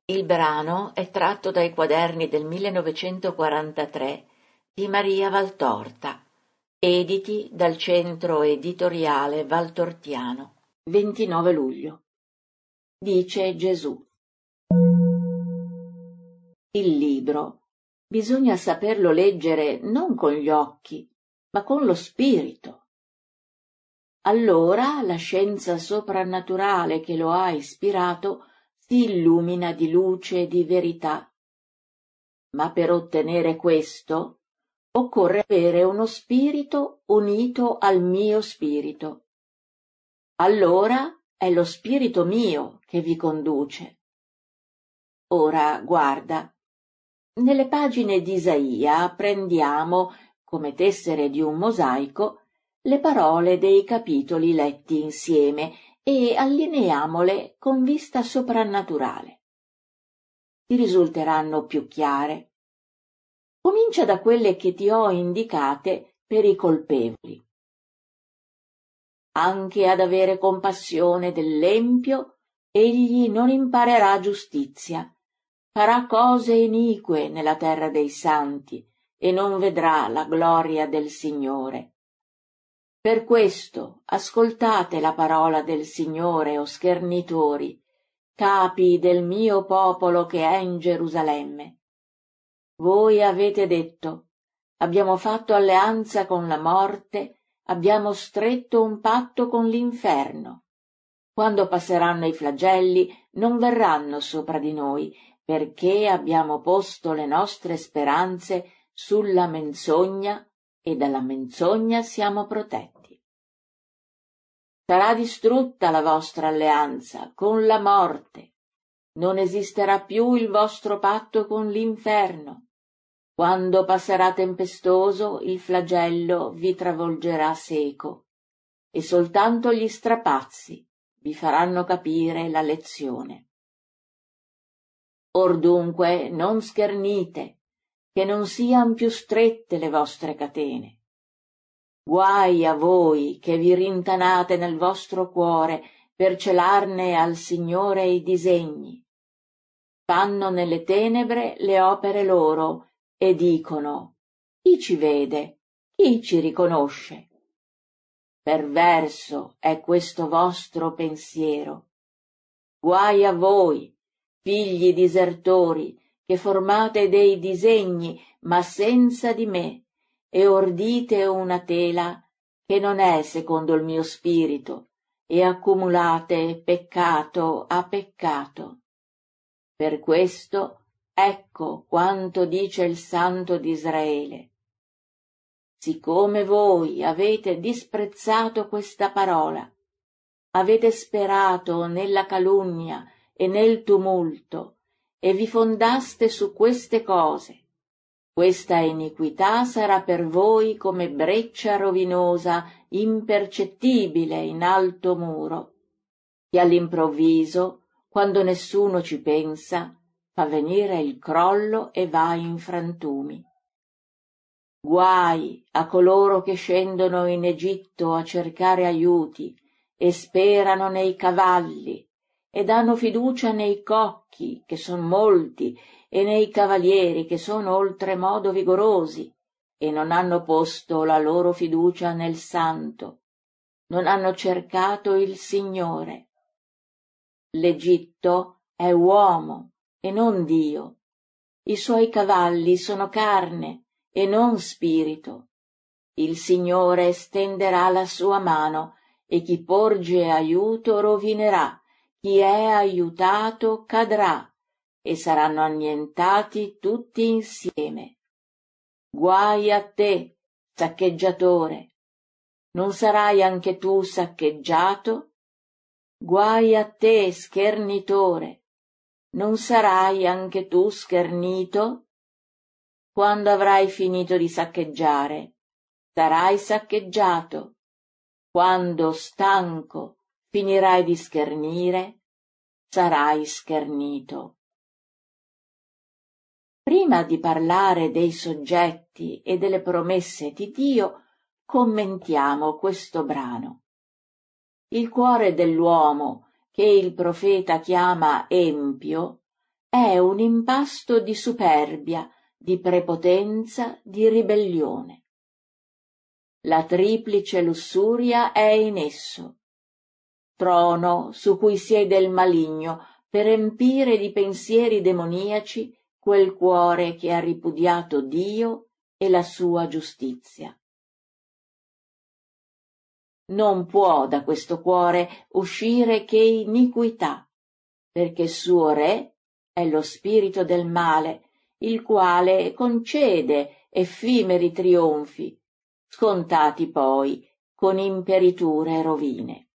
Il brano è tratto dai quaderni del 1943 di Maria Valtorta, editi dal Centro Editoriale Valtortiano. 29 luglio. Dice Gesù. Il libro bisogna saperlo leggere non con gli occhi, ma con lo spirito. Allora la scienza soprannaturale che lo ha ispirato si illumina di luce e di verità. Ma per ottenere questo occorre avere uno spirito unito al mio spirito. Allora è lo spirito mio che vi conduce. Ora guarda, nelle pagine di Isaia prendiamo, come tessere di un mosaico, le parole dei capitoli letti insieme e allineiamole con vista soprannaturale. Ti risulteranno più chiare. Comincia da quelle che ti ho indicate per i colpevoli. Anche ad avere compassione dell'empio, egli non imparerà giustizia, farà cose inique nella terra dei santi e non vedrà la gloria del Signore. Per questo ascoltate la parola del Signore, o schernitori, capi del mio popolo che è in Gerusalemme. Voi avete detto: abbiamo fatto alleanza con la morte, abbiamo stretto un patto con l'inferno. Quando passeranno i flagelli non verranno sopra di noi, perché abbiamo posto le nostre speranze sulla menzogna e dalla menzogna siamo protetti. Sarà distrutta la vostra alleanza con la morte, non esisterà più il vostro patto con l'inferno. Quando passerà tempestoso, il flagello vi travolgerà seco, e soltanto gli strapazzi vi faranno capire la lezione. Or dunque non schernite, che non sian più strette le vostre catene. Guai a voi che vi rintanate nel vostro cuore per celarne al Signore i disegni. Fanno nelle tenebre le opere loro e dicono: chi ci vede? Chi ci riconosce? Perverso è questo vostro pensiero. Guai a voi, figli disertori, che formate dei disegni, ma senza di me, e ordite una tela che non è secondo il mio spirito, e accumulate peccato a peccato. Per questo ecco quanto dice il Santo d'Israele. Siccome voi avete disprezzato questa parola, avete sperato nella calunnia e nel tumulto, e vi fondaste su queste cose, questa iniquità sarà per voi come breccia rovinosa, impercettibile in alto muro, che all'improvviso, quando nessuno ci pensa, fa venire il crollo e va in frantumi. Guai a coloro che scendono in Egitto a cercare aiuti e sperano nei cavalli ed hanno fiducia nei cocchi, che son molti, e nei cavalieri, che sono oltremodo vigorosi, e non hanno posto la loro fiducia nel Santo, non hanno cercato il Signore. L'Egitto è uomo e non Dio, i suoi cavalli sono carne e non spirito. Il Signore stenderà la sua mano, e chi porge aiuto rovinerà, chi è aiutato cadrà, e saranno annientati tutti insieme. Guai a te, saccheggiatore! Non sarai anche tu saccheggiato? Guai a te, schernitore! Non sarai anche tu schernito? Quando avrai finito di saccheggiare, sarai saccheggiato. Quando, stanco, finirai di schernire, sarai schernito. Prima di parlare dei soggetti e delle promesse di Dio, commentiamo questo brano. Il cuore dell'uomo, che il profeta chiama empio, è un impasto di superbia, di prepotenza, di ribellione. La triplice lussuria è in esso, trono su cui siede il maligno per empire di pensieri demoniaci quel cuore che ha ripudiato Dio e la sua giustizia. Non può da questo cuore uscire che iniquità, perché suo re è lo spirito del male, il quale concede effimeri trionfi, scontati poi con imperiture e rovine.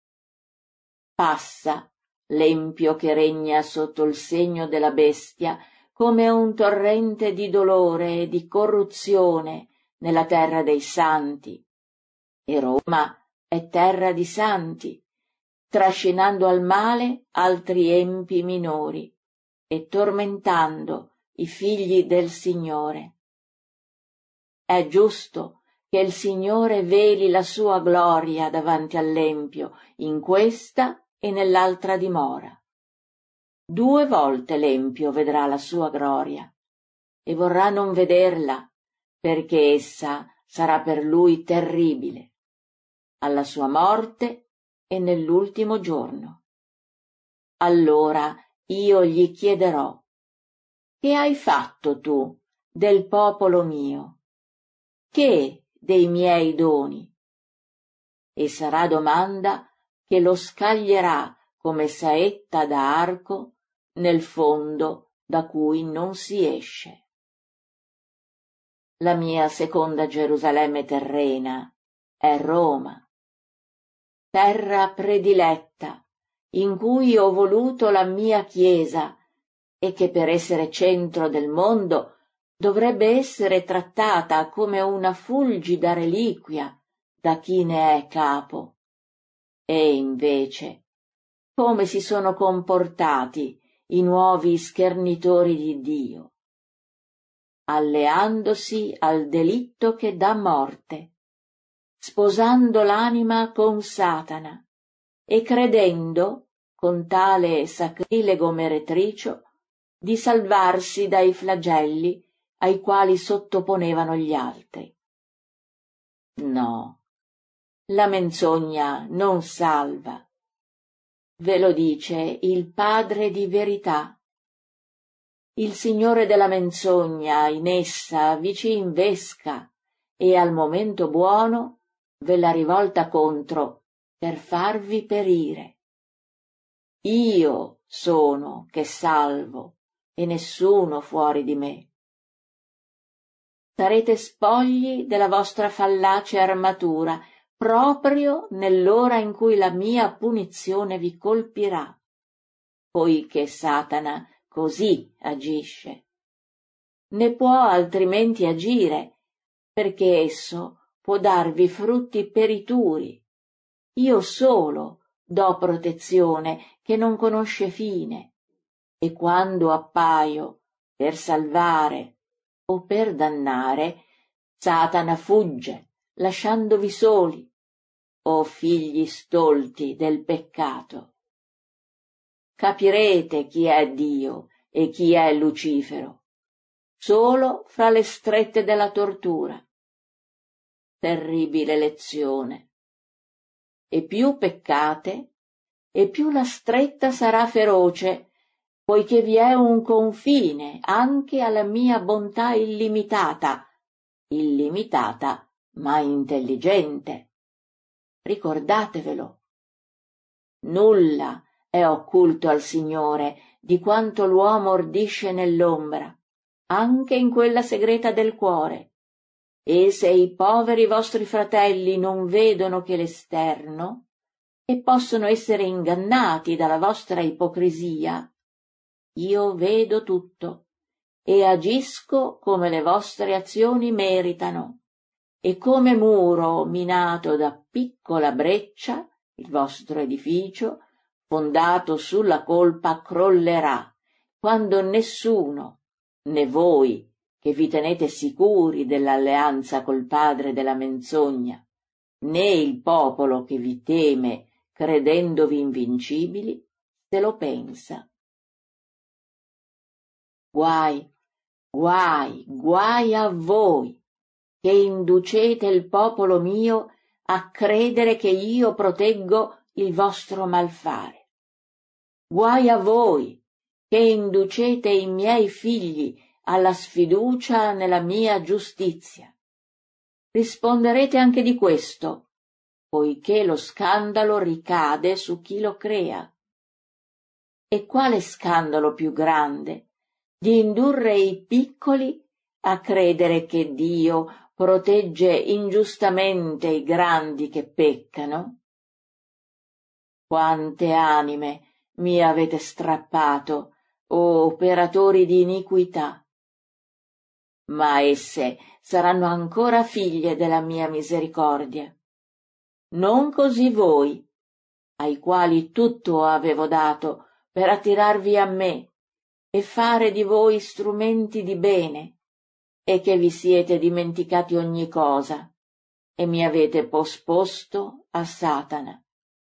Passa l'empio che regna sotto il segno della bestia come un torrente di dolore e di corruzione nella terra dei santi, e Roma è terra di santi, trascinando al male altri empi minori e tormentando i figli del Signore. È giusto che il Signore veli la sua gloria davanti all'empio in questa e nell'altra dimora. 2 volte l'empio vedrà la sua gloria e vorrà non vederla, perché essa sarà per lui terribile, alla sua morte e nell'ultimo giorno. Allora io gli chiederò: che hai fatto tu del popolo mio? Che dei miei doni? E sarà domanda che lo scaglierà come saetta da arco nel fondo da cui non si esce. La mia seconda Gerusalemme terrena è Roma, terra prediletta, in cui ho voluto la mia Chiesa e che per essere centro del mondo dovrebbe essere trattata come una fulgida reliquia da chi ne è capo. E invece, come si sono comportati i nuovi schernitori di Dio, alleandosi al delitto che dà morte, sposando l'anima con Satana e credendo, con tale sacrilego meretricio, di salvarsi dai flagelli ai quali sottoponevano gli altri. No, la menzogna non salva. Ve lo dice il Padre di verità. Il Signore della menzogna in essa vi ci invesca e al momento buono ve la rivolta contro per farvi perire. Io sono che salvo e nessuno fuori di me. Sarete spogli della vostra fallace armatura proprio nell'ora in cui la mia punizione vi colpirà, poiché Satana così agisce. Ne può altrimenti agire, perché esso può darvi frutti perituri. Io solo do protezione che non conosce fine, e quando appaio per salvare o per dannare, Satana fugge, lasciandovi soli, o figli stolti del peccato. Capirete chi è Dio e chi è Lucifero, solo fra le strette della tortura. Terribile lezione. E più peccate, e più la stretta sarà feroce, poiché vi è un confine anche alla mia bontà illimitata ma intelligente. Ricordatevelo. Nulla è occulto al Signore di quanto l'uomo ordisce nell'ombra, anche in quella segreta del cuore. E se i poveri vostri fratelli non vedono che l'esterno, e possono essere ingannati dalla vostra ipocrisia, io vedo tutto e agisco come le vostre azioni meritano, e come muro minato da piccola breccia, il vostro edificio, fondato sulla colpa, crollerà, quando nessuno, né voi, che vi tenete sicuri dell'alleanza col padre della menzogna, né il popolo che vi teme, credendovi invincibili, se lo pensa. Guai, guai, guai a voi, che inducete il popolo mio a credere che io proteggo il vostro malfare. Guai a voi, che inducete i miei figli alla sfiducia nella mia giustizia. Risponderete anche di questo, poiché lo scandalo ricade su chi lo crea. E quale scandalo più grande di indurre i piccoli a credere che Dio protegge ingiustamente i grandi che peccano? Quante anime mi avete strappato, o operatori di iniquità! Ma esse saranno ancora figlie della mia misericordia. Non così voi, ai quali tutto avevo dato per attirarvi a me e fare di voi strumenti di bene, e che vi siete dimenticati ogni cosa e mi avete posposto a Satana.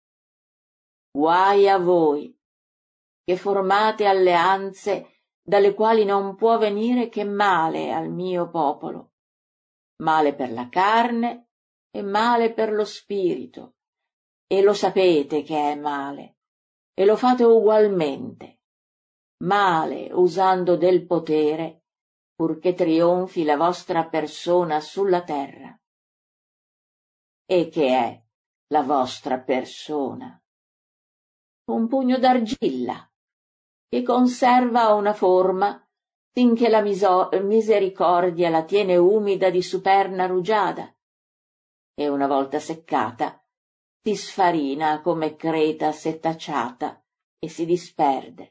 Guai a voi, che formate alleanze dalle quali non può venire che male al mio popolo, male per la carne e male per lo spirito, e lo sapete che è male, e lo fate ugualmente, male usando del potere, purché trionfi la vostra persona sulla terra. E che è la vostra persona? Un pugno d'argilla, che conserva una forma finché la misericordia la tiene umida di superna rugiada, e una volta seccata si sfarina come creta setacciata e si disperde.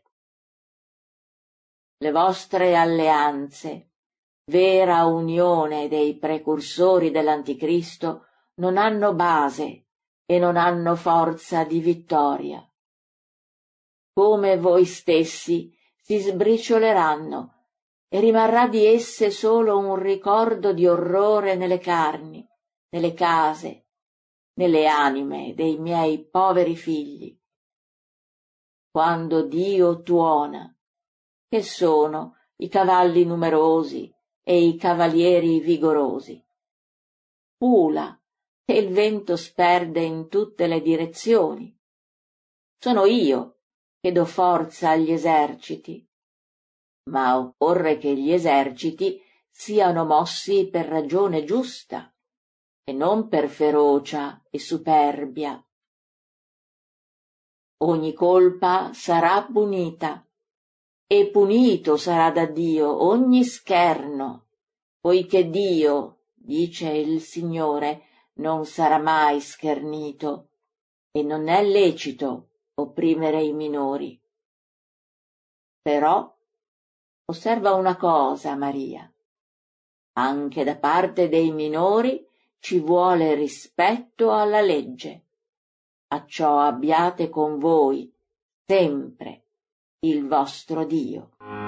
Le vostre alleanze, vera unione dei precursori dell'Anticristo, non hanno base e non hanno forza di vittoria. Come voi stessi si sbricioleranno e rimarrà di esse solo un ricordo di orrore nelle carni, nelle case, nelle anime dei miei poveri figli. Quando Dio tuona, che sono i cavalli numerosi e i cavalieri vigorosi, pula e il vento sperde in tutte le direzioni. Sono io che do forza agli eserciti, ma occorre che gli eserciti siano mossi per ragione giusta e non per ferocia e superbia. Ogni colpa sarà punita, e punito sarà da Dio ogni scherno, poiché Dio, dice il Signore, non sarà mai schernito, e non è lecito opprimere i minori. Però osserva una cosa, Maria: anche da parte dei minori ci vuole rispetto alla legge. Acciò abbiate con voi sempre il vostro Dio.